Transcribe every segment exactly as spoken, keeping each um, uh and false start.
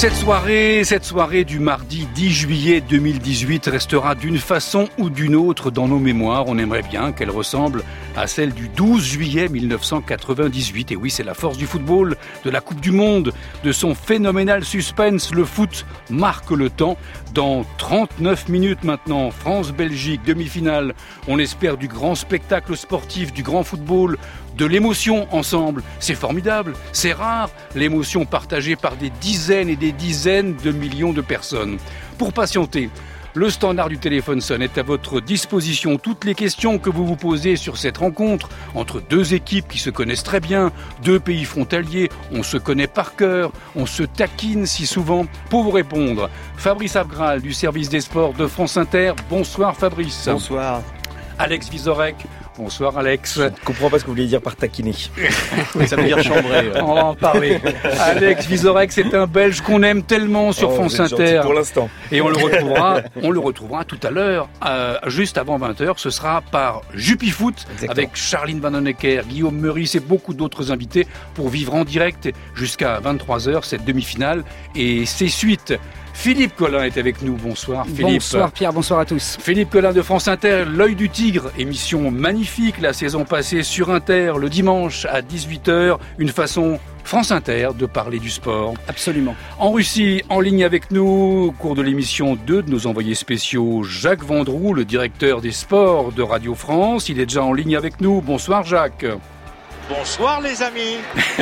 Cette soirée, cette soirée du mardi dix juillet deux mille dix-huit restera d'une façon ou d'une autre dans nos mémoires. On aimerait bien qu'elle ressemble à celle du douze juillet mille neuf cent quatre-vingt-dix-huit. Et oui, c'est la force du football, de la Coupe du Monde, de son phénoménal suspense. Le foot marque le temps. Dans trente-neuf minutes maintenant, France-Belgique, demi-finale. On espère du grand spectacle sportif, du grand football, de l'émotion ensemble. C'est formidable, c'est rare, l'émotion partagée par des dizaines et des dizaines de millions de personnes. Pour patienter, le standard du téléphone sonne est à votre disposition. Toutes les questions que vous vous posez sur cette rencontre entre deux équipes qui se connaissent très bien, deux pays frontaliers, on se connaît par cœur, on se taquine si souvent. Pour vous répondre, Fabrice Abgral du service des sports de France Inter. Bonsoir Fabrice. Bonsoir. Alex Vizorek. Bonsoir Alex. Je ne comprends pas ce que vous voulez dire par taquiner. Ça veut dire chambrer. Ouais. On va en parler. Alex Vizorek, c'est un Belge qu'on aime tellement sur oh, France Inter. Pour l'instant. Et on le retrouvera, on le retrouvera tout à l'heure, euh, juste avant vingt heures. Ce sera par Jupifoot, exactement, avec Charline Vanhoenacker, Guillaume Meurice et beaucoup d'autres invités pour vivre en direct jusqu'à vingt-trois heures cette demi-finale et ses suites. Philippe Collin est avec nous. Bonsoir Philippe. Bonsoir Pierre, bonsoir à tous. Philippe Collin de France Inter, L'œil du tigre, émission magnifique la saison passée sur Inter, le dimanche à dix-huit heures, une façon France Inter de parler du sport. Absolument. En Russie, en ligne avec nous, au cours de l'émission, deux de nos envoyés spéciaux, Jacques Vendroux, le directeur des sports de Radio France. Il est déjà en ligne avec nous. Bonsoir Jacques. Bonsoir les amis.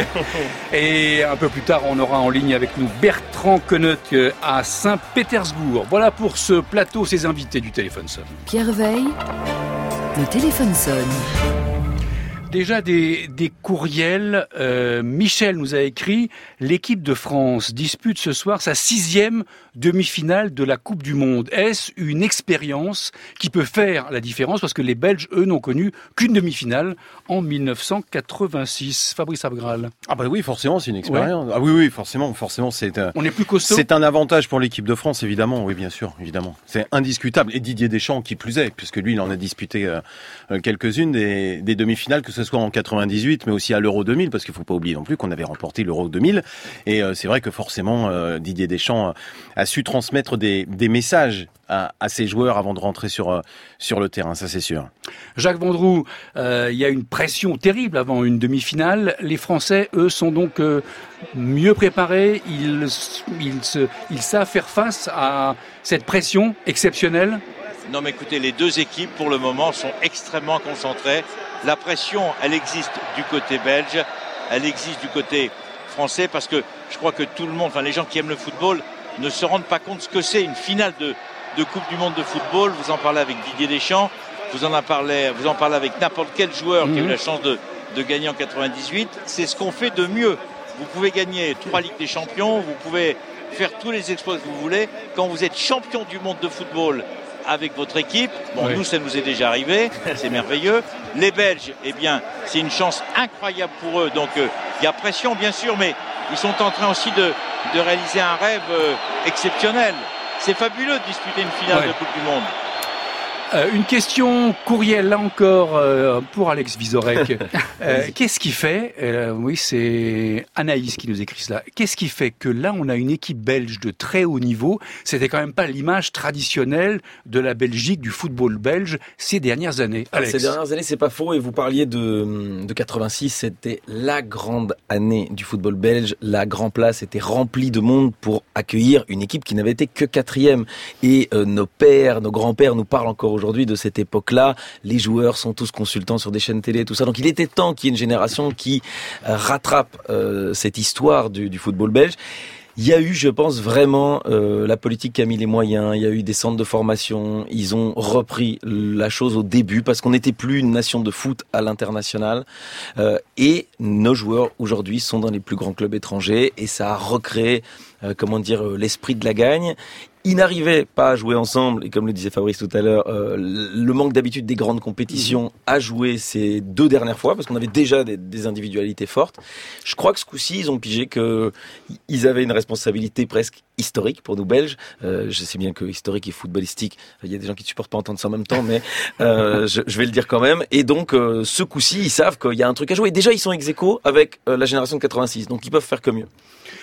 Et un peu plus tard, on aura en ligne avec nous Bertrand Koenig à Saint-Pétersbourg. Voilà pour ce plateau, ses invités du téléphone sonne. Pierre Veille, le téléphone sonne. Déjà des, des courriels. Euh, Michel nous a écrit « L'équipe de France dispute ce soir sa sixième demi-finale de la Coupe du Monde. Est-ce une expérience qui peut faire la différence ?» Parce que les Belges, eux, n'ont connu qu'une demi-finale en mille neuf cent quatre-vingt-six. Fabrice Abgral. Ah bah oui, forcément, c'est une expérience. Ouais. Ah oui, oui, forcément, forcément, c'est un... On est plus costaud. C'est un avantage pour l'équipe de France, évidemment. Oui, bien sûr, évidemment. C'est indiscutable. Et Didier Deschamps, qui plus est, puisque lui, il en a disputé euh, quelques-unes des, des demi-finales, que ce soit en quatre-vingt-dix-huit, mais aussi à l'Euro deux mille, parce qu'il faut pas oublier non plus qu'on avait remporté l'Euro deux mille. Et euh, c'est vrai que forcément, euh, Didier Deschamps euh, a su transmettre des, des messages à, à ses joueurs avant de rentrer sur, euh, sur le terrain, ça c'est sûr. Jacques Vendroux, euh, il y a une pression terrible avant une demi-finale. Les Français, eux, sont donc euh, mieux préparés. Ils, ils, se, ils savent faire face à cette pression exceptionnelle. Non mais écoutez, les deux équipes pour le moment sont extrêmement concentrées. La pression, elle existe du côté belge, elle existe du côté français parce que je crois que tout le monde, enfin les gens qui aiment le football ne se rendent pas compte ce que c'est une finale de, de Coupe du Monde de football. Vous en parlez avec Didier Deschamps, vous en, parlez, vous en parlez avec n'importe quel joueur mmh. qui a eu la chance de, de gagner en quatre-vingt-dix-huit. C'est ce qu'on fait de mieux. Vous pouvez gagner trois Ligues des Champions, vous pouvez faire tous les exploits que vous voulez. Quand vous êtes champion du monde de football avec votre équipe, bon oui. Nous ça nous est déjà arrivé, c'est merveilleux. Les Belges, eh bien c'est une chance incroyable pour eux, donc il euh, y a pression bien sûr, mais ils sont en train aussi de, de réaliser un rêve euh, exceptionnel. C'est fabuleux de disputer une finale ouais. de Coupe du Monde. Euh, une question courriel, là encore, euh, pour Alex Vizorek. euh, qu'est-ce qui fait, euh, oui, c'est Anaïs qui nous écrit cela, qu'est-ce qui fait que là, on a une équipe belge de très haut niveau? C'était quand même pas l'image traditionnelle de la Belgique, du football belge, ces dernières années. Alex. Ces dernières années, c'est pas faux, et vous parliez de, de quatre-vingt-six, c'était la grande année du football belge. La Grand Place était remplie de monde pour accueillir une équipe qui n'avait été que quatrième. Et euh, nos pères, nos grands-pères nous parlent encore aujourd'hui aujourd'hui de cette époque-là. Les joueurs sont tous consultants sur des chaînes télé, tout ça. Donc il était temps qu'il y ait une génération qui euh, rattrape euh, cette histoire du, du football belge. Il y a eu, je pense, vraiment euh, la politique qui a mis les moyens. Il y a eu des centres de formation. Ils ont repris la chose au début parce qu'on n'était plus une nation de foot à l'international. Euh, et nos joueurs aujourd'hui sont dans les plus grands clubs étrangers et ça a recréé, euh, comment dire, l'esprit de la gagne. Ils n'arrivaient pas à jouer ensemble, et comme le disait Fabrice tout à l'heure, euh, le manque d'habitude des grandes compétitions a joué ces deux dernières fois, parce qu'on avait déjà des, des individualités fortes. Je crois que ce coup-ci, ils ont pigé qu'ils avaient une responsabilité presque historique pour nous Belges. Euh, je sais bien que historique et footballistique, il y a des gens qui ne supportent pas entendre ça en même temps, mais euh, je, je vais le dire quand même. Et donc, euh, ce coup-ci, ils savent qu'il y a un truc à jouer. Et déjà, ils sont ex aequo avec euh, la génération de quatre-vingt-six, donc ils peuvent faire que mieux.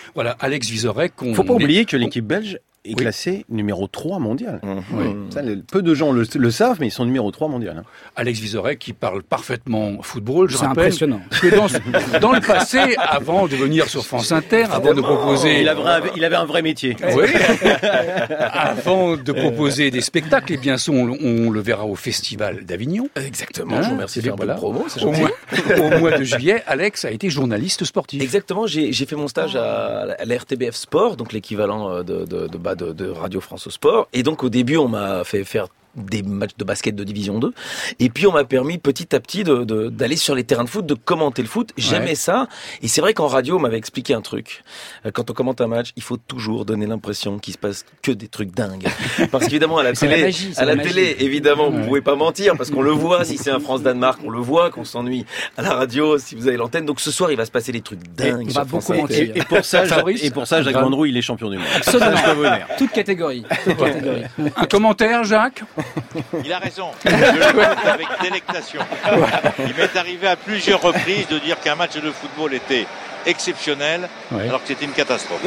Voilà, Alex Vizorek. Il ne faut pas oublier que l'équipe belge est oui. classé numéro trois mondial. Mmh. Oui. Ça, le, peu de gens le, le savent, mais ils sont numéro trois mondial. Hein. Alex Vizorek qui parle parfaitement football, je C'est rappelle impressionnant. que dans, dans le passé, avant de venir sur France Inter, avant de proposer... Il avait un, il avait un vrai métier. Oui. Avant de proposer des spectacles, et bien sûr, on, on le verra au Festival d'Avignon. Exactement, hein, je vous remercie de faire voilà. promo. C'est au, mois, au mois de juillet, Alex a été journaliste sportif. Exactement, j'ai, j'ai fait mon stage à, à la R T B F Sport, donc l'équivalent de, de, de, de De, de Radio France au sport. Et donc au début, on m'a fait faire des matchs de basket de division deux. Et puis on m'a permis petit à petit de, de, d'aller sur les terrains de foot, de commenter le foot. J'aimais ouais. ça. Et c'est vrai qu'en radio, on m'avait expliqué un truc. Quand on commente un match, il faut toujours donner l'impression qu'il se passe que des trucs dingues. Parce qu'évidemment, à la télé, la magie, à la, la télé, évidemment, ouais. vous pouvez pas mentir parce qu'on le voit. Si c'est un France-Danemark, on le voit, qu'on s'ennuie. À la radio, si vous avez l'antenne. Donc ce soir, il va se passer des trucs dingues. Il va beaucoup mentir. Et, et pour ça, et pour ça, Jacques Vendroux, il est champion du monde. Absolument. Toute catégorie. Toute catégorie. Un commentaire, Jacques? Il a raison, je l'écoute avec délectation. Il m'est arrivé à plusieurs reprises de dire qu'un match de football était exceptionnel, oui. alors que c'était une catastrophe.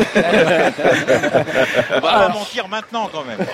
On va pas mentir maintenant quand même.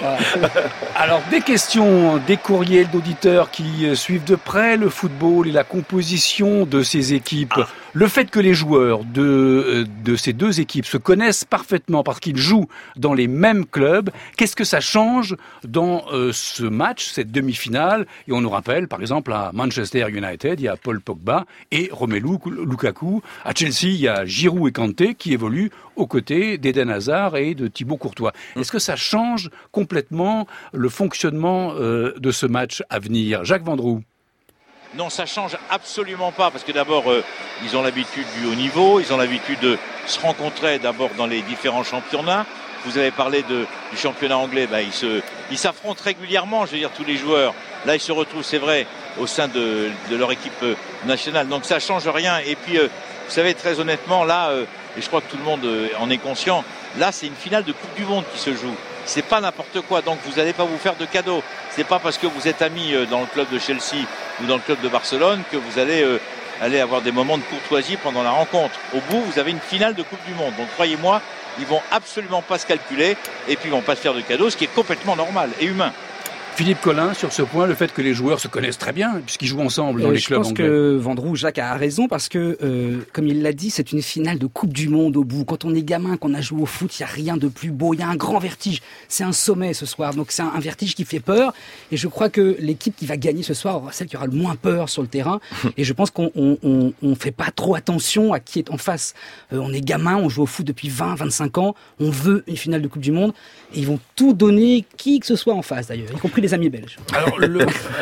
Alors des questions, des courriels d'auditeurs qui suivent de près le football et la composition de ces équipes. Ah. Le fait que les joueurs de, de ces deux équipes se connaissent parfaitement parce qu'ils jouent dans les mêmes clubs, qu'est-ce que ça change dans euh, ce match, cette demi-finale? Et on nous rappelle, par exemple, à Manchester United, il y a Paul Pogba et Romelu Lukaku. À Chelsea, il y a Giroud et Kanté qui évoluent aux côtés d'Eden Hazard et de Thibaut Courtois. Est-ce que ça change complètement le fonctionnement euh, de ce match à venir? Jacques Vendroux. Non, ça change absolument pas, parce que d'abord, euh, ils ont l'habitude du haut niveau, ils ont l'habitude de se rencontrer d'abord dans les différents championnats. Vous avez parlé de, du championnat anglais, bah, ils, se, ils s'affrontent régulièrement, je veux dire, tous les joueurs. Là, ils se retrouvent, c'est vrai, au sein de, de leur équipe nationale. Donc ça change rien. Et puis, euh, vous savez, très honnêtement, là, euh, et je crois que tout le monde euh, en est conscient, là, c'est une finale de Coupe du Monde qui se joue. C'est pas n'importe quoi, donc vous n'allez pas vous faire de cadeaux. C'est pas parce que vous êtes amis dans le club de Chelsea ou dans le club de Barcelone que vous allez euh, aller avoir des moments de courtoisie pendant la rencontre. Au bout, vous avez une finale de Coupe du Monde. Donc croyez-moi, ils vont absolument pas se calculer et puis ils vont pas se faire de cadeaux, ce qui est complètement normal et humain. Philippe Collin, sur ce point, le fait que les joueurs se connaissent très bien, puisqu'ils jouent ensemble dans euh, les clubs anglais. Je pense que Vendroux, Jacques a raison, parce que, euh, comme il l'a dit, c'est une finale de Coupe du Monde au bout. Quand on est gamin, qu'on a joué au foot, il n'y a rien de plus beau. Il y a un grand vertige. C'est un sommet ce soir. Donc c'est un, un vertige qui fait peur. Et je crois que l'équipe qui va gagner ce soir aura celle qui aura le moins peur sur le terrain. Et je pense qu'on on, on, on fait pas trop attention à qui est en face. Euh, on est gamin, on joue au foot depuis vingt, vingt-cinq ans. On veut une finale de Coupe du Monde. Et ils vont tout donner, qui que ce soit en face d'ailleurs, y compris les amis belges. Alors, le,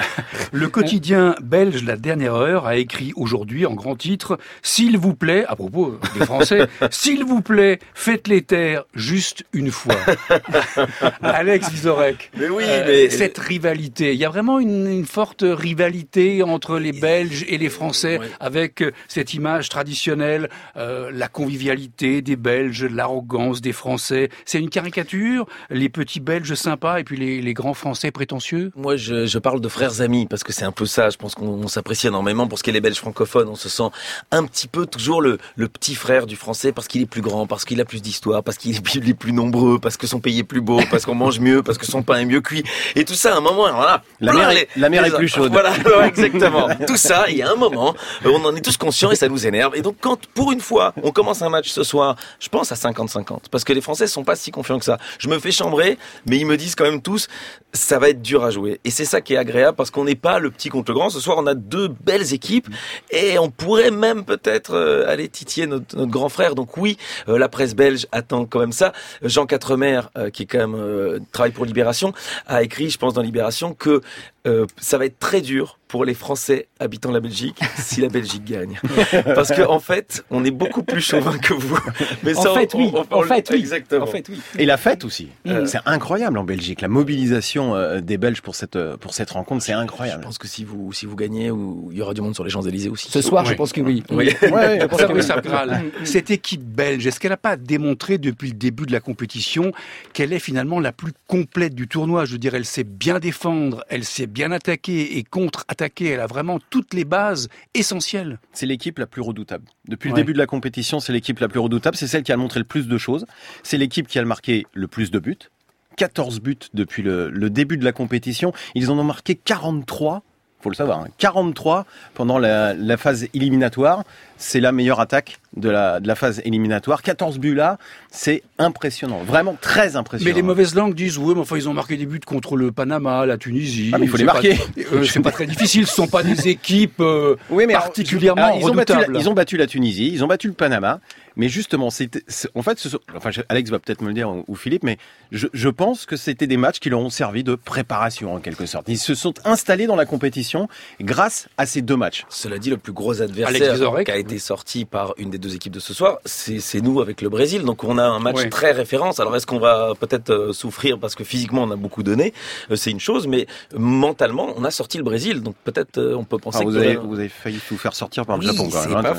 le quotidien belge La Dernière Heure a écrit aujourd'hui en grand titre « S'il vous plaît », à propos des Français, « S'il vous plaît, faites-les taire juste une fois ». Alex Vizorek, mais oui, euh, mais... cette rivalité, il y a vraiment une, une forte rivalité entre les Belges et les Français, ouais. avec cette image traditionnelle, euh, la convivialité des Belges, l'arrogance des Français. C'est une caricature, les petits Belges sympas et puis les, les grands Français prétentieux? Moi, je, je parle de frères amis, parce que c'est un peu ça. Je pense qu'on on s'apprécie énormément. Pour ce qui est les Belges francophones, on se sent un petit peu toujours le, le petit frère du Français, parce qu'il est plus grand, parce qu'il a plus d'histoire, parce qu'il est plus, il est plus nombreux, parce que son pays est plus beau, parce qu'on mange mieux, parce que son pain est mieux cuit. Et tout ça, à un moment, voilà. La mer est, la mer est plus chaude. Voilà, exactement. Tout ça, il y a un moment, on en est tous conscients et ça nous énerve. Et donc, quand, pour une fois, on commence un match ce soir, je pense à cinquante cinquante. Parce que les Français sont pas si confiants que ça. Je me fais chambrer, mais ils me disent quand même tous, ça va être dur à jouer. Et c'est ça qui est agréable, parce qu'on n'est pas le petit contre le grand. Ce soir, on a deux belles équipes et on pourrait même peut-être euh, aller titiller notre, notre grand frère. Donc oui, euh, la presse belge attend quand même ça. Jean Quatremer, euh, qui est quand même euh, travaille pour Libération, a écrit, je pense, dans Libération, que euh, ça va être très dur pour les Français habitant la Belgique si la Belgique gagne. Parce que en fait, on est beaucoup plus chauvin que vous. Mais ça, en fait, on, oui. On, on, en fait, oui. Exactement. En fait, oui. Et la fête aussi. Mmh. C'est incroyable en Belgique. La mobilisation euh, des Belges pour cette pour cette rencontre, c'est incroyable. Je pense que si vous si vous gagnez, ou il y aura du monde sur les Champs-Élysées aussi. Ce soir, oui. Je pense que oui. Oui. oui. Ouais, je pense que oui, ça Graal. Cette équipe belge, est-ce qu'elle n'a pas démontré depuis le début de la compétition qu'elle est finalement la plus complète du tournoi? Je veux dire, elle sait bien défendre, elle sait bien attaquer et contre-attaquer. Elle a vraiment toutes les bases essentielles. C'est l'équipe la plus redoutable. Depuis Ouais. le début de la compétition, c'est l'équipe la plus redoutable. C'est celle qui a montré le plus de choses. C'est l'équipe qui a marqué le plus de buts. quatorze buts depuis le, le début de la compétition. Ils en ont marqué quarante-trois. Faut le savoir, hein. quarante-trois pendant la, la phase éliminatoire. C'est la meilleure attaque de la, de la phase éliminatoire. quatorze buts là, c'est impressionnant. Vraiment très impressionnant. Mais les mauvaises langues disent, oui, mais enfin, ils ont marqué des buts contre le Panama, la Tunisie. Ah, mais il faut C'est les marquer. Pas, euh, c'est pas très difficile. Ce sont pas des équipes euh, Oui, mais alors, particulièrement alors, ils, ont battu redoutables. la, ils ont battu la Tunisie, ils ont battu le Panama. Mais justement, c'était, c'est, en fait, ce sont, enfin, Alex va peut-être me le dire, ou Philippe, mais je, je pense que c'était des matchs qui leur ont servi de préparation, en quelque sorte. Ils se sont installés dans la compétition grâce à ces deux matchs. Cela dit, le plus gros Alex adversaire Vizorek. qui a été sorti par une des deux équipes de ce soir, c'est, c'est nous avec le Brésil. Donc on a un match Ouais. très référence. Alors est-ce qu'on va peut-être euh, souffrir parce que physiquement on a beaucoup donné, euh, c'est une chose, mais mentalement on a sorti le Brésil. Donc peut-être euh, on peut penser Ah, vous, que avez, vous avez failli vous faire sortir par oui, le Japon, quand c'est même. pas hein.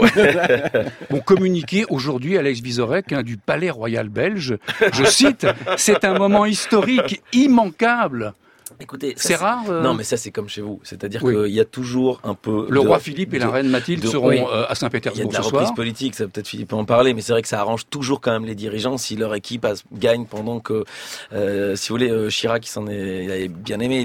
faux. Bon, communiqué aujourd'hui, Alex Vizorek, hein, du Palais Royal belge. Je cite, c'est un moment historique immanquable. Écoutez, ça, C'est rare. euh, Non, mais ça c'est comme chez vous. C'est-à-dire Oui. qu'il y a toujours un peu. Le de- roi Philippe et la de- reine Mathilde de- seront oui. euh, à Il y a Saint-Pétersbourg de la ce reprise soir. politique, ça peut-être Philippe peut en parler, mais c'est vrai que ça arrange toujours quand même les dirigeants si leur équipe a- gagne pendant que, euh, si vous voulez, euh, Chirac il s'en est, il avait bien aimé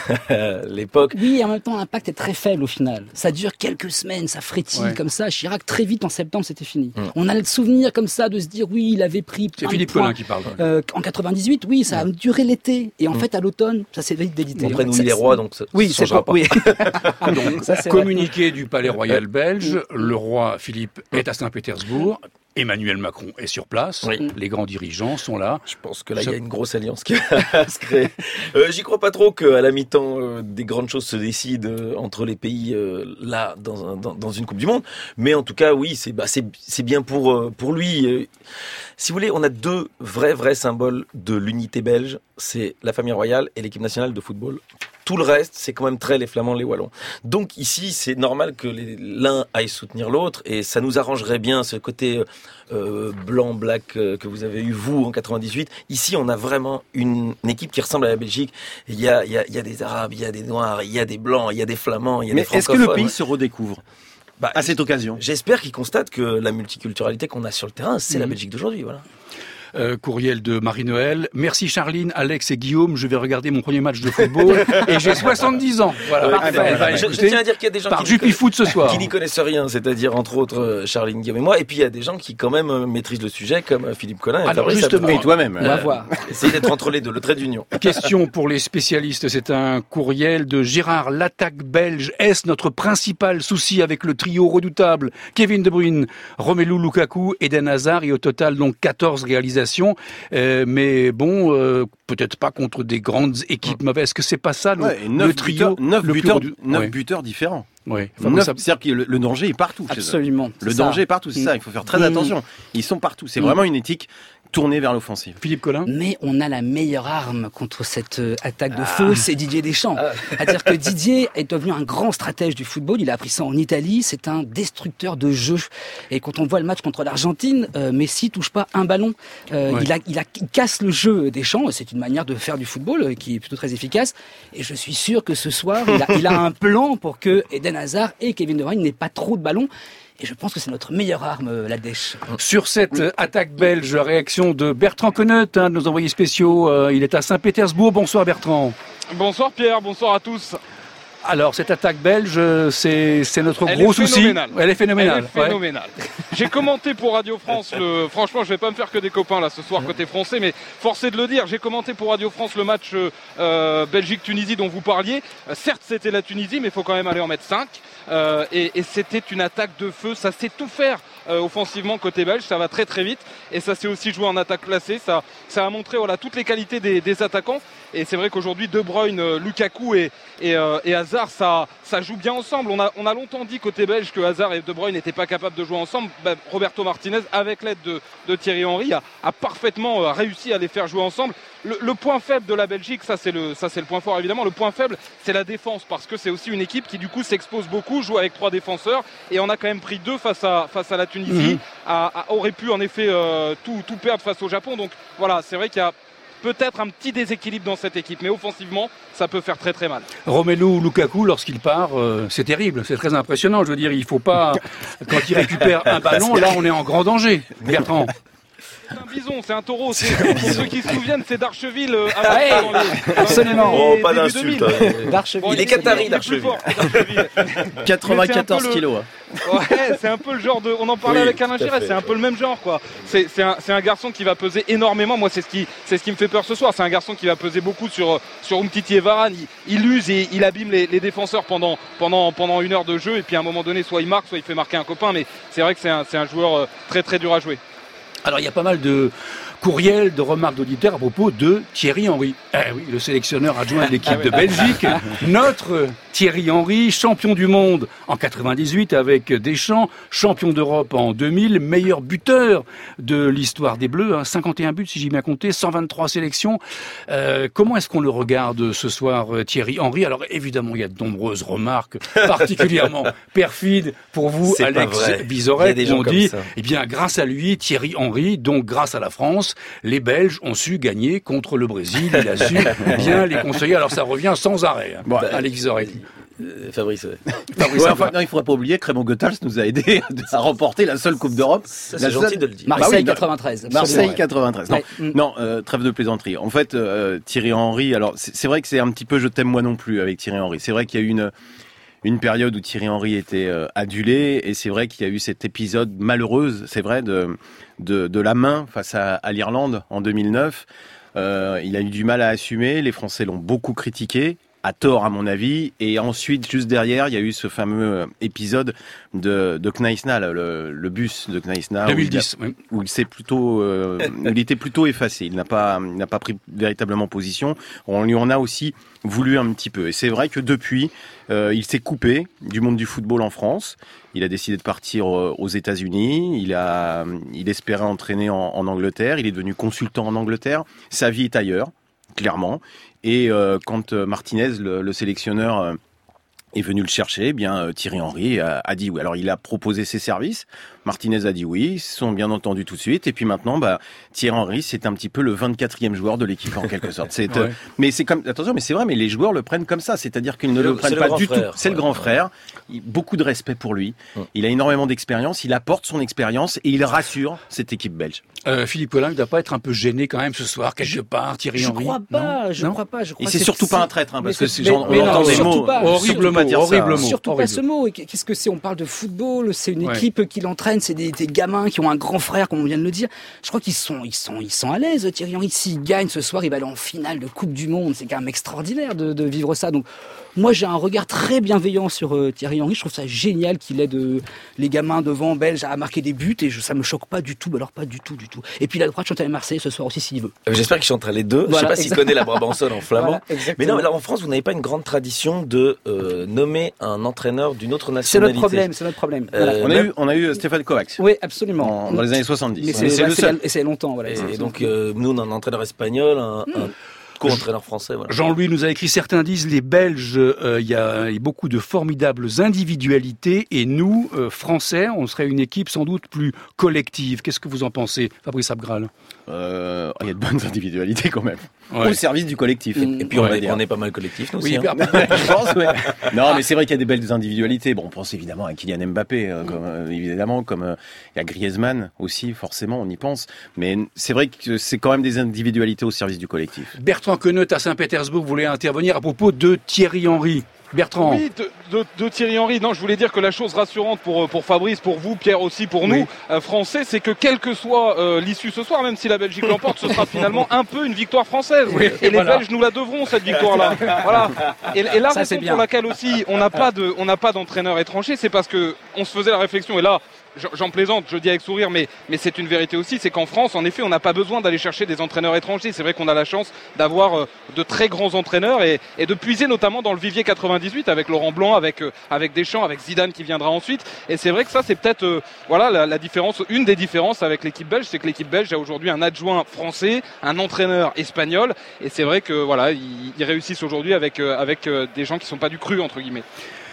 l'époque. Oui, et en même temps, l'impact est très faible au final. Ça dure quelques semaines, ça frétille Ouais. comme ça. Chirac, très vite, en septembre, c'était fini. Mm. On a le souvenir comme ça de se dire, oui, il avait pris C'est plein de Philippe points. Collin qui parle. Euh, en quatre-vingt-dix-huit, oui, ça a duré l'été. Et en Mm. fait, à l'automne, ça s'est vite délité. Après En nous fait, il est ça- roi, donc ça, Oui, ça c'est changera pas. pas. Oui. Donc, Ça, c'est vrai. communiqué du Palais Royal belge, le roi Philippe est à Saint-Pétersbourg, Emmanuel Macron est sur place, Oui. les grands dirigeants sont là. Je pense que là, il Ça- y a une grosse alliance qui va se créer. Euh, j'y crois pas trop qu'à la mi-temps, euh, des grandes choses se décident euh, entre les pays euh, là dans, un, dans, dans une Coupe du Monde. Mais en tout cas, oui, c'est bah, c'est c'est bien pour euh, pour lui. Euh, si vous voulez, on a deux vrais vrais symboles de l'unité belge. C'est la famille royale et l'équipe nationale de football. Tout le reste, c'est quand même très les Flamands, les Wallons. Donc ici, c'est normal que les- l'un aille soutenir l'autre, et ça nous arrangerait bien ce côté euh, blanc, black euh, que vous avez eu vous en quatre-vingt-dix-huit. Ici, on a vraiment une, une équipe qui ressemble à la Belgique. Il y a, il y a, il y a des Arabes, il y a des Noirs, il y a des Blancs, il y a des Flamands, il y a Mais des est-ce que francophones. le pays se redécouvre Bah, à cette occasion? J'espère qu'ils constatent que la multiculturalité qu'on a sur le terrain, c'est la Mhm. Belgique d'aujourd'hui. Voilà. Euh, courriel de Marie-Noël. Merci Charline, Alex et Guillaume. Je vais regarder mon premier match de football et j'ai soixante-dix ans. Voilà. Ouais, Parfait. bah, Elle va je, je écouter tiens à dire qu'il y a des gens par qui n'y Juppie Foot ce soir. qui n'y connaissent rien, c'est-à-dire entre autres euh, Charline Guillaume et moi, et puis il y a des gens qui quand même euh, maîtrisent le sujet, comme euh, Philippe Collin. et Alors, Fabrice justement, Abdel. Et toi-même. On va Euh, voir. Essayez d'être entre les deux, le trait d'union. Question pour les spécialistes. C'est un courriel de Gérard. L'attaque belge, est-ce notre principal souci avec le trio redoutable Kevin De Bruyne, Romelu Lukaku, Eden Hazard et au total donc quatorze réalisations. Euh, mais bon, euh, peut-être pas contre des grandes équipes mauvaises. Est-ce que c'est pas ça le, Ouais, et le neuf trio buteurs, neuf le plus buteurs, redu- neuf Ouais. buteurs différents. Ouais. Neuf- Fabrice Ab- C'est-à-dire que le, le danger est partout chez eux. Absolument. Le c'est ça. danger est partout, c'est Mm. ça. Il faut faire très Mm. attention. Ils sont partout. C'est Mm. vraiment une éthique tournée vers l'offensive. Philippe Collin. Mais on a la meilleure arme contre cette euh, attaque de feu, c'est Didier Deschamps. Ah. C'est-à-dire que Didier est devenu un grand stratège du football. Il a appris ça en Italie. C'est un destructeur de jeu. Et quand on voit le match contre l'Argentine, euh, Messi touche pas un ballon. Euh, Ouais. il, a, il, a, il casse le jeu Deschamps. C'est une manière de faire du football euh, qui est plutôt très efficace. Et je suis sûr que ce soir, il a, il a un plan pour que Eden Hazard et Kevin De Bruyne n'aient pas trop de ballons. Et je pense que c'est notre meilleure arme, euh, la Dèche. Sur cette euh, attaque belge, réaction de Bertrand Queneut, un de nos envoyés spéciaux. Euh, il est à Saint-Pétersbourg. Bonsoir Bertrand. Bonsoir Pierre, bonsoir à tous. Alors, cette attaque belge, euh, c'est c'est notre Elle gros est souci. phénoménale. Elle est phénoménale. Elle est ouais. phénoménale. J'ai commenté pour Radio France, le... franchement je vais pas me faire que des copains là ce soir côté français, mais force est de le dire, j'ai commenté pour Radio France le match euh, Belgique-Tunisie dont vous parliez. Euh, certes c'était la Tunisie, mais il faut quand même aller en mettre cinq. Euh, et, et c'était une attaque de feu, ça sait tout faire euh, offensivement côté belge, ça va très très vite et ça s'est aussi joué en attaque placée, ça, ça a montré voilà, toutes les qualités des, des attaquants et c'est vrai qu'aujourd'hui De Bruyne, euh, Lukaku et, et, euh, et Hazard ça, ça joue bien ensemble. On a, on a longtemps dit côté belge que Hazard et De Bruyne n'étaient pas capables de jouer ensemble. Ben, Roberto Martinez avec l'aide de, de Thierry Henry a, a parfaitement euh, réussi à les faire jouer ensemble. Le, le point faible de la Belgique, ça c'est le, ça c'est le point fort évidemment, le point faible c'est la défense parce que c'est aussi une équipe qui du coup s'expose beaucoup, joue avec trois défenseurs et on a quand même pris deux face à, face à la Tunisie, Mhm. a, a- aurait pu en effet euh, tout, tout perdre face au Japon, donc voilà c'est vrai qu'il y a peut-être un petit déséquilibre dans cette équipe, mais offensivement, ça peut faire très très mal. Romelu Lukaku, lorsqu'il part, euh, c'est terrible, c'est très impressionnant. Je veux dire, il faut pas, quand il récupère un ballon, là, on est en grand danger. Bertrand. C'est un bison, c'est un taureau. C'est, pour ceux qui se souviennent, c'est Darcheville. Euh, avant, Ouais, dans les, dans absolument. les Oh, pas débuts d'insulte. deux mille. Hein. Darcheville. Bon, Il est Qatari, il est plus Darcheville. fort, Darcheville. quatre-vingt-quatorze Mais c'est un peu le- kilos. Hein. Ouais, c'est un peu le genre de. On en parlait Oui, avec Alain tout à Giresse, fait. c'est un peu le même genre, quoi. C'est, c'est, un, c'est un garçon qui va peser énormément. Moi, c'est ce qui, c'est ce qui me fait peur ce soir. C'est un garçon qui va peser beaucoup sur sur Umtiti et Varane. Il, il use et il abîme les, les défenseurs pendant pendant pendant une heure de jeu. Et puis à un moment donné, soit il marque, soit il fait marquer un copain. Mais c'est vrai que c'est un c'est un joueur euh, très très dur à jouer. Alors, il y a pas mal de courriels, de remarques d'auditeurs à propos de Thierry Henry. Eh oui, le sélectionneur adjoint de l'équipe de Belgique. Notre Thierry Henry, champion du monde en quatre-vingt-dix-huit avec Deschamps, champion d'Europe en deux mille, meilleur buteur de l'histoire des Bleus, hein, cinquante et un buts si j'ai bien compté, cent vingt-trois sélections. Euh, comment est-ce qu'on le regarde ce soir, Thierry Henry? Alors évidemment, il y a de nombreuses remarques, particulièrement perfides pour vous, C'est pas Alex vrai. Vizorek, Il y a des gens on comme dit, ça. eh bien, grâce à lui, Thierry Henry, donc grâce à la France, les Belges ont su gagner contre le Brésil. Il a su bien les conseiller. Alors ça revient sans arrêt. Hein. Bon, Alex Vizorek. Euh, Fabrice, ouais. Ouais, enfin, non, il ne faudrait pas oublier que Raymond Goethals nous a aidé à remporter la seule Coupe d'Europe. Ça, La c'est gentil seule- de le dire. Marseille Bah oui, quatre-vingt-treize. Marseille absolument. quatre-vingt-treize. Non, Ouais. Mm. non euh, trêve de plaisanterie. En fait, euh, Thierry Henry, alors c'est, c'est vrai que c'est un petit peu je t'aime moi non plus avec Thierry Henry. C'est vrai qu'il y a eu une une période où Thierry Henry était euh, adulé et c'est vrai qu'il y a eu cet épisode malheureuse, c'est vrai, de de, de la main face à, à l'Irlande en deux mille neuf. Euh, il a eu du mal à assumer. Les Français l'ont beaucoup critiqué. À tort, à mon avis. Et ensuite, juste derrière, il y a eu ce fameux épisode de, de Kneissna, le, le bus de Kneissna. deux mille dix, où il, a- oui. où il s'est plutôt, euh, où il était plutôt effacé. Il n'a pas, il n'a pas pris véritablement position. On lui en a aussi voulu un petit peu. Et c'est vrai que depuis, euh, il s'est coupé du monde du football en France. Il a décidé de partir euh, aux États-Unis. Il a, il espérait entraîner en, en Angleterre. Il est devenu consultant en Angleterre. Sa vie est ailleurs, clairement. Et euh, quand euh, Martinez, le, le sélectionneur, euh, est venu le chercher, eh bien euh, Thierry Henry a, a dit oui. Alors il a proposé ses services. Martinez a dit oui, ils se sont bien entendus tout de suite. Et puis maintenant, bah, Thierry Henry, c'est un petit peu le vingt-quatrième joueur de l'équipe en quelque sorte. C'est, euh, Ouais. mais c'est comme, attention, mais c'est vrai, mais les joueurs le prennent comme ça. C'est-à-dire qu'ils ne C'est le, le- prennent c'est le pas grand du frère, tout. C'est ouais. le grand frère. Il- beaucoup de respect pour lui. Ouais. Il a énormément d'expérience. Il apporte son expérience et il rassure cette équipe belge. Euh, Philippe Collin, il ne doit pas être un peu gêné quand même ce soir, quelque part, Thierry Je Henry? crois pas, Non je Non crois pas. Je crois Et que c'est surtout pas un traître, hein, mais parce que c'est- c'est genre, mais- on mais entend non, des surtout mots. pas. Horrible surtout pas mot, dire ça. horrible mot. Surtout horrible. pas ce mot. Et Qu'est-ce que c'est? On parle de football. C'est une Ouais. équipe qui l'entraîne. C'est des, des gamins qui ont un grand frère, comme on vient de le dire. Je crois qu'ils sont, ils sont, ils sont à l'aise. Thierry Henry, s'il gagne ce soir, il va aller en finale de Coupe du Monde. C'est quand même extraordinaire de, de vivre ça. Donc, moi, j'ai un regard très bienveillant sur euh, Thierry Henry. Je trouve ça génial qu'il aide euh, les gamins devant belges à marquer des buts. Et je, ça me choque pas du tout. Alors pas du tout, du tout. Et puis, il a le droit de chanter à Marseille ce soir aussi s'il veut. Euh, J'espère qu'il chantera les deux. Voilà, je sais pas s'il exact- connaît la Brabançonne en flamand. Voilà, Mais exactement. non, mais là en France, vous n'avez pas une grande tradition de euh, nommer un entraîneur d'une autre C'est nationalité. notre problème. C'est notre problème. Euh, Voilà. On a même- eu, on a eu Stéphane Kovacs. Oui, absolument. En- dans les années soixante-dix. Mais Mais c'est c'est le c'est seul. et c'est longtemps, voilà. Et, C'est- et donc, euh, nous, on a un entraîneur espagnol, un, un co-entraîneur français. Voilà. Jean-Louis nous a écrit, certains disent les Belges, euh, il y a beaucoup de formidables individualités et nous, euh, Français, on serait une équipe sans doute plus collective. Qu'est-ce que vous en pensez, Fabrice Abgral? Euh, il y a de bonnes individualités quand même. Ouais. Au service du collectif. Mm. Et puis, on, va est, dire. on est pas mal collectif, nous Oui, aussi. hein. Je pense, ouais. Non, mais c'est vrai qu'il y a des belles individualités. Bon, on pense évidemment à Kylian Mbappé, euh, comme, euh, évidemment, comme euh, il y a Griezmann aussi, forcément, on y pense. Mais c'est vrai que c'est quand même des individualités au service du collectif. Bertrand Queneut à Saint-Pétersbourg voulait intervenir à propos de Thierry Henry. Bertrand. Oui, de, de, de Thierry Henry. Non, je voulais dire que la chose rassurante pour, pour Fabrice, pour vous, Pierre aussi, pour nous, Oui. euh, Français, c'est que quelle que soit euh, l'issue ce soir, même si la Belgique l'emporte, ce sera finalement un peu une victoire française. Oui, et les voilà. Belges nous la devront, cette victoire-là. Voilà. Et, et la Ça, c'est raison bien. pour laquelle aussi on n'a pas de, on n'a pas d'entraîneur étranger, c'est parce que on se faisait la réflexion, et là, j'en plaisante, je dis avec sourire, mais, mais c'est une vérité aussi, c'est qu'en France, en effet, on n'a pas besoin d'aller chercher des entraîneurs étrangers. C'est vrai qu'on a la chance d'avoir euh, de très grands entraîneurs et, et de puiser notamment dans le vivier quatre-vingt-dix-huit avec Laurent Blanc, avec, euh, avec Deschamps, avec Zidane qui viendra ensuite. Et c'est vrai que ça, c'est peut-être euh, voilà la, la différence, une des différences avec l'équipe belge, c'est que l'équipe belge a aujourd'hui un adjoint français, un entraîneur espagnol. Et c'est vrai que voilà, ils, ils réussissent aujourd'hui avec, euh, avec euh, des gens qui sont pas du cru, entre guillemets.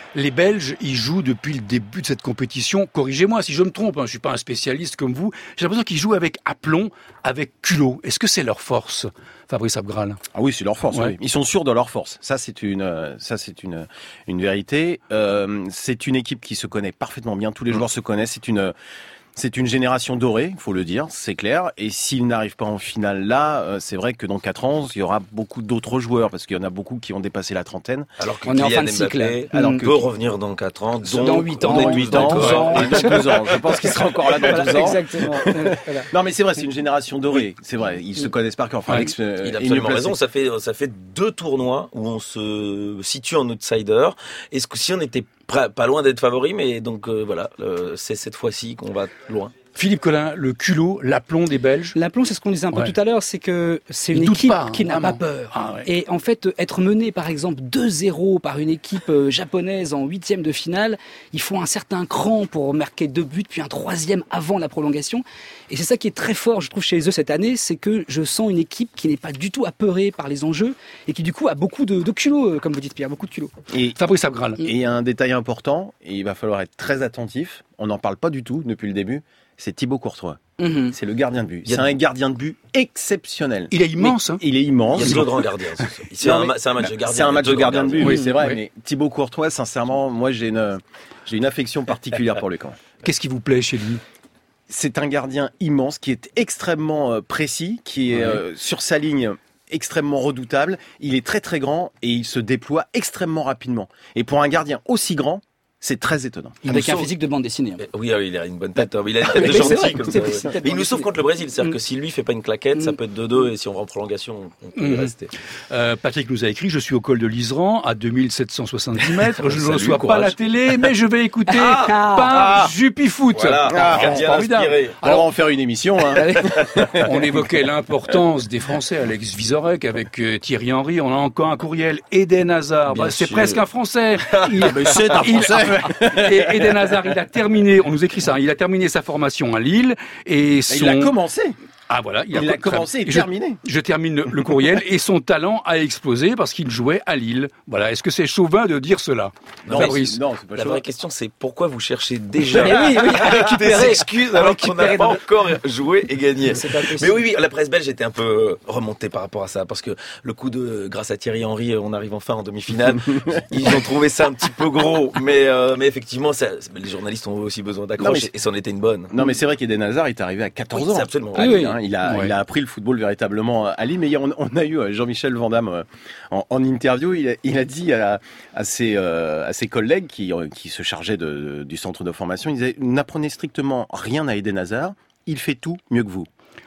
Les Belges, ils jouent depuis le début de cette compétition. Corrigez-moi si je me trompe, hein, je suis pas un spécialiste comme vous. J'ai l'impression qu'ils jouent avec aplomb, avec culot. Est-ce que c'est leur force, Fabrice Abgral? Ah oui, c'est leur force. Ouais. Oui. Ils sont sûrs de leur force. Ça, c'est une, euh, ça, c'est une, une vérité. Euh, c'est une équipe qui se connaît parfaitement bien. Tous les joueurs se connaissent. C'est une, c'est une génération dorée, faut le dire, c'est clair. Et s'ils n'arrivent pas en finale là, euh, c'est vrai que dans quatre ans, il y aura beaucoup d'autres joueurs parce qu'il y en a beaucoup qui ont dépassé la trentaine. Alors que On est en fin Kylian de cycle. Mbappé, Alors on que- peut revenir dans quatre ans, dont Dans huit ans, dans dans huit ans, douze ans. ouais, et dans douze ans. Je pense qu'il sera encore là dans Voilà, douze ans. exactement. Voilà. Non, mais c'est vrai, c'est une génération dorée. C'est vrai, ils se connaissent par cœur. Enfin, Ouais. Alex, euh, Il a est absolument mieux placé. raison. Ça fait, ça fait deux tournois où on se situe en outsider. Est-ce que si on était prêt- pas loin d'être favori, mais donc euh, voilà, euh, c'est cette fois-ci qu'on va loin. Philippe Collin, le culot, l'aplomb des Belges. L'aplomb, c'est ce qu'on disait un peu Ouais. tout à l'heure, c'est que c'est Ils une doutent équipe pas, hein, qui n'a vraiment. pas peur. Ah ouais. Et en fait, être mené par exemple deux zéro par une équipe euh, japonaise en huitième de finale, il faut un certain cran pour marquer deux buts, puis un troisième avant la prolongation. Et c'est ça qui est très fort, je trouve, chez eux cette année, c'est que je sens une équipe qui n'est pas du tout apeurée par les enjeux et qui du coup a beaucoup de, de culot, euh, comme vous dites Pierre, beaucoup de culot. Et Fabrice Abgral. Et il y a un détail important, et il va falloir être très attentif, on n'en parle pas du tout depuis le début, c'est Thibaut Courtois. Mhm. C'est le gardien de but. Il y C'est a- un gardien de but exceptionnel. Il est immense, hein. Il est Il immense. y a deux grands gardiens. ce soir. C'est Non, un, mais- ma- c'est un match de gardien. C'est un match deux de gardien de grands but, oui, gardiens. c'est vrai. Oui. Mais Thibaut Courtois, sincèrement, moi j'ai une, j'ai une affection particulière pour lui quand même. Qu'est-ce qui vous plaît chez lui? C'est un gardien immense qui est extrêmement euh, précis, qui est Ouais. euh, sur sa ligne extrêmement redoutable. Il est très très grand et il se déploie extrêmement rapidement. Et pour un gardien aussi grand, c'est très étonnant. Il Avec nous un sauve. physique de bande dessinée. hein. Eh, Oui, ah oui, il a une bonne tête. hein. Il a une tête de Mais c'est gentil vrai, comme c'est- ça. c'est peut-être Mais il nous bon. sauve contre le Brésil. C'est-à-dire Mm. que si lui fait pas une claquette, ça Mm. peut être deux deux et si on va en prolongation, on peut y Mm. rester. Euh, Patrick nous a écrit, je suis au col de l'Iseran, à deux mille sept cent soixante-dix mètres. Je ne Salut, reçois pas courage. la télé, mais je vais écouter Ah, par ah, Jupifoot. Voilà, Ah, gardien formidable. inspiré. Alors on va en faire une émission. Hein. On évoquait l'importance des Français, Alex Vizorek avec euh, Thierry Henry. On a encore un courriel. Eden Hazard, Bien bah, c'est sûr. presque un Français. Il, c'est un il- Français. et Eden Hazard, il a terminé. On nous écrit ça. Il a terminé sa formation à Lille et son. Il a commencé. Ah voilà, Il a commencé et je- terminé. Je termine le, le courriel et son talent a explosé parce qu'il jouait à Lille. Voilà. Est-ce que c'est chauvin de dire cela, Non, Fabrice? Non, c'est pas La chaud. vraie question, c'est pourquoi vous cherchez déjà Mais oui, oui, à des récupérer. excuses à alors qu'on n'a récupérer pas dans- encore joué et gagné. C'est pas possible. Mais oui, oui, la presse belge était un peu remontée par rapport à ça, parce que le coup de, grâce à Thierry Henry, on arrive enfin en demi-finale. Ils ont trouvé ça un petit peu gros, mais euh, mais effectivement, ça, les journalistes ont aussi besoin Non, d'accroche mais et c'en était une bonne. Non, mais c'est vrai qu'Eden Hazard est arrivé à quatorze Oui, ans. c'est absolument À vrai. Lille, hein. Il a, Ouais. il a appris le football véritablement à Lille. Mais hier, on, on a eu euh, Jean-Michel Van Damme euh, en, en interview. Il a, il a dit à, à, ses, euh, à ses collègues qui, euh, qui se chargeaient de, du centre de formation, il disait, n'apprenez strictement rien à Eden Hazard. Il fait tout mieux que vous.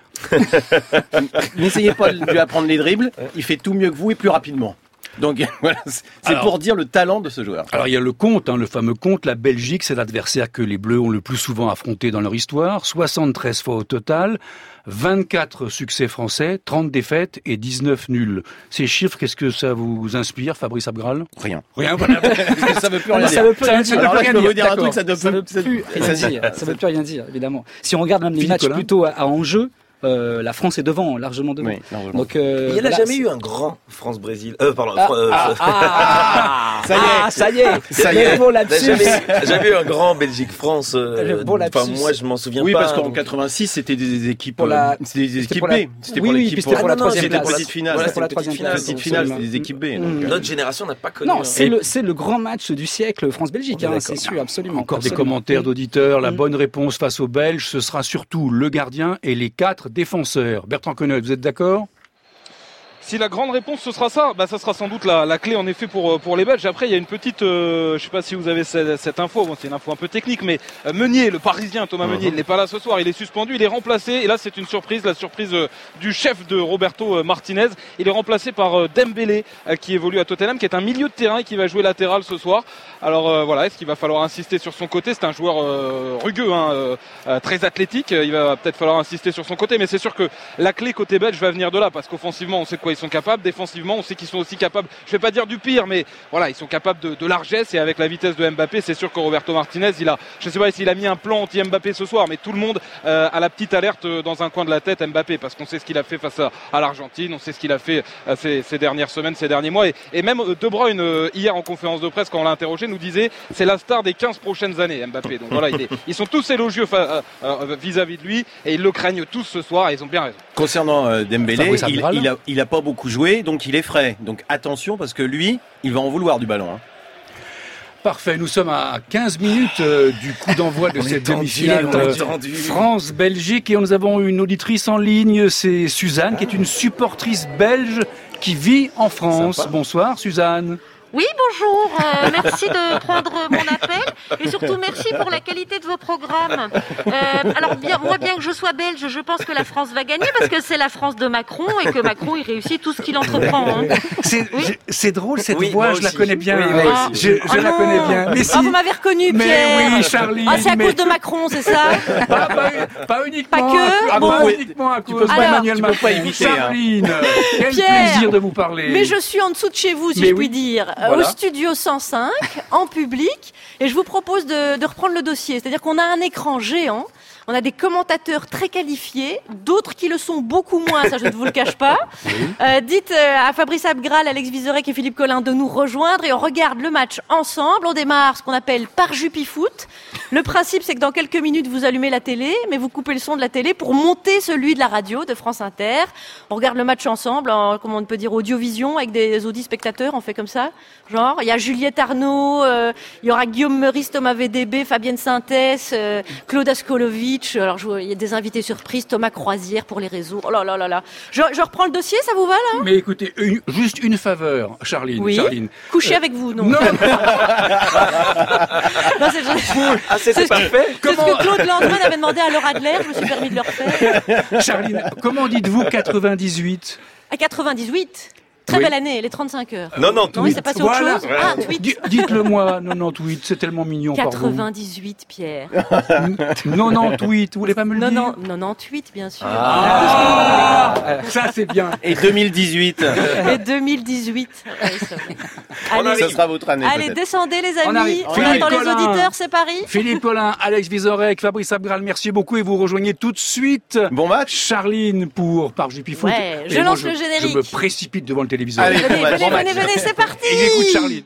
N'essayez pas de lui apprendre les dribbles. Il fait tout mieux que vous et plus rapidement. Donc voilà, c'est Alors- pour dire le talent de ce joueur. Alors il y a le compte, hein, le fameux compte. La Belgique, c'est l'adversaire que les Bleus ont le plus souvent affronté dans leur histoire. soixante-treize fois au total, vingt-quatre succès français, trente défaites et dix-neuf nuls. Ces chiffres, qu'est-ce que ça vous inspire, Fabrice Abgral? Rien. Rien, voilà. Parce que ça veut plus rien Ça dire. veut plus Ça- rien ça dire. veut Alors là, plus je rien peux vous dire, dire un D'accord. truc, ça ne Ça peut veut plus ça- rien ça- dire. Ça veut plus rien dire, évidemment. Si on regarde même les Philippe matchs Collin. plutôt à, à enjeu, euh, la France est devant, largement devant. Oui, largement. Donc, euh, Il n'y en a voilà, jamais c'est- eu un grand France-Brésil. Euh, pardon. Ah, Fr- euh, ah, ah, Ça y est. ah, ça y est, Ça y est. le beau Il n'y a lapsus. jamais, jamais eu un grand Belgique-France. euh, Le beau Enfin, lapsus. moi, je m'en souviens Oui, pas. parce qu'en donc- quatre-vingt-six, c'était des équipes, Pour la- euh, c'était des c'était équipes pour la- B. C'était oui, pour oui, l'équipe. puis c'était pour la Ah, non, non, troisième c'était place. pour la petite finale. Voilà, C'était pour la c'était troisième petite finale, place. Petite finale, absolument. c'était des équipes B. Mm. donc, euh, Notre génération n'a pas connu. Non, hein. c'est Et- le, c'est le grand match du siècle France-Belgique, On est hein, d'accord. c'est sûr, absolument. Encore des absolument. commentaires d'auditeurs. La Mm. bonne réponse face aux Belges, ce sera surtout le gardien et les quatre défenseurs. Bertrand Queneau, vous êtes d'accord? Si la grande réponse ce sera ça, bah ça sera sans doute la, la clé en effet pour pour les Belges. Après il y a une petite, euh, je sais pas si vous avez cette, cette info, bon c'est une info un peu technique, mais euh, Meunier, le Parisien Thomas Meunier, il n'est pas là ce soir, il est suspendu, il est remplacé. Et là c'est une surprise, la surprise euh, du chef de Roberto euh, Martinez. Il est remplacé par euh, Dembélé euh, qui évolue à Tottenham, qui est un milieu de terrain et qui va jouer latéral ce soir. Alors euh, voilà, est-ce qu'il va falloir insister sur son côté? C'est un joueur euh, rugueux, hein, euh, euh, très athlétique. Il va peut-être falloir insister sur son côté, mais c'est sûr que la clé côté belge va venir de là, parce qu'offensivement on sait de quoi quoi ils sont capables. Défensivement, on sait qu'ils sont aussi capables, je vais pas dire du pire, mais voilà, ils sont capables de, de largesse, et avec la vitesse de Mbappé, c'est sûr que Roberto Martinez, il a, je sais pas s'il a mis un plan anti-Mbappé ce soir, mais tout le monde euh, a la petite alerte dans un coin de la tête Mbappé, parce qu'on sait ce qu'il a fait face à, à l'Argentine, on sait ce qu'il a fait euh, ces, ces dernières semaines, ces derniers mois, et, et même De Bruyne euh, hier en conférence de presse quand on l'a interrogé nous disait c'est la star des quinze prochaines années Mbappé. Donc voilà, il est, ils sont tous élogieux fa- euh, vis-à-vis de lui, et ils le craignent tous ce soir, et ils ont bien raison. Concernant euh, Dembélé, Fabrice il, Abral. il, a, il a pas beaucoup joué, donc il est frais. Donc attention, parce que lui, il va en vouloir du ballon. Hein. Parfait, nous sommes à quinze minutes euh, du coup d'envoi de On cette est tendu, demi-finale on est euh, tendu. France-Belgique, et nous avons une auditrice en ligne, c'est Suzanne, qui est une supportrice belge qui vit en France. Sympa. Bonsoir Suzanne. Oui, bonjour. Euh, merci de prendre mon appel, et surtout merci pour la qualité de vos programmes. Euh, alors, bien, moi, bien que je sois belge, je pense que la France va gagner parce que c'est la France de Macron et que Macron, il réussit tout ce qu'il entreprend. Hein. C'est, Oui. je- c'est drôle cette Oui, voix, moi je la aussi. connais bien. Oui, moi Ah, aussi. je je Ah la non. connais bien. Mais si. Ah, vous m'avez reconnu, Mais Pierre. oui, Charline. Ah, c'est à mais cause de Macron, c'est ça? Pas, pas, pas uniquement. Pas que, à- bon. pas uniquement à Tu cause peux pas- d'Emmanuel tu peux Macron. pas imiter, hein. Charline, quel Pierre. plaisir de vous parler. Mais je suis en dessous de chez vous, si Mais je oui. puis dire, euh, Voilà. au studio cent cinq, en public, et je vous propose de, de reprendre le dossier. C'est-à-dire qu'on a un écran géant, on a des commentateurs très qualifiés, d'autres qui le sont beaucoup moins, ça je ne vous le cache pas. Euh, dites euh, à Fabrice Abgral, Alex Vizorek et Philippe Collin de nous rejoindre, et on regarde le match ensemble. On démarre ce qu'on appelle par Jupifoot. Le principe, c'est que dans quelques minutes, vous allumez la télé, mais vous coupez le son de la télé pour monter celui de la radio, de France Inter. On regarde le match ensemble, en, comment on peut dire, audiovision, avec des audis spectateurs, on fait comme ça. Genre, il y a Juliette Arnaud, euh, il y aura Guillaume Meurice, Thomas V D B, Fabienne Sintès, euh, Claude Askolovitch. Alors, je vois, il y a des invités surprises, Thomas Croisière pour les réseaux. Oh là là là là. Je, je reprends le dossier, ça vous va là? Mais écoutez, une- juste une faveur, Charline. Oui. Charline. Coucher Euh, avec vous, non? Non, Non, c'est, Ah, c'était c'est ce parfait. que, c'est ce Comment- que Claude Landman avait demandé à Laura Adler, je me suis permis de le refaire. Charline, comment dites-vous quatre-vingt-dix-huit? À quatre-vingt-dix-huit. Très Oui. belle année, les trente-cinq heures. Non, non, Non, oui, c'est pas sur autre Voilà. chose. Ah, tweet. Di- Dites-le moi, quatre-vingt-dix-huit, c'est tellement mignon, pardon. quatre-vingt-dix-huit, Pierre. quatre-vingt-dix-huit, vous voulez pas me le Non, dire? non, quatre-vingt-dix-huit, bien sûr. Ah, ça c'est bien. Et deux mille dix-huit, Et deux mille dixhuit. Ouais, ça va. Allez, ça sera votre année allez, peut-être. descendez les On amis. arrive. On, Philippe attend les Collin. auditeurs, c'est Paris. Philippe Collin, Alex Vizorek, Fabrice Abgral, merci beaucoup, et vous rejoignez tout de suite Bon match. Charline pour par Jupifoot. Ouais, Et je moi, lance le générique. Je me précipite devant le téléviseur. Allez, Venez, bon match. venez, Bon venez, match. venez, c'est parti. Et j'écoute Charline.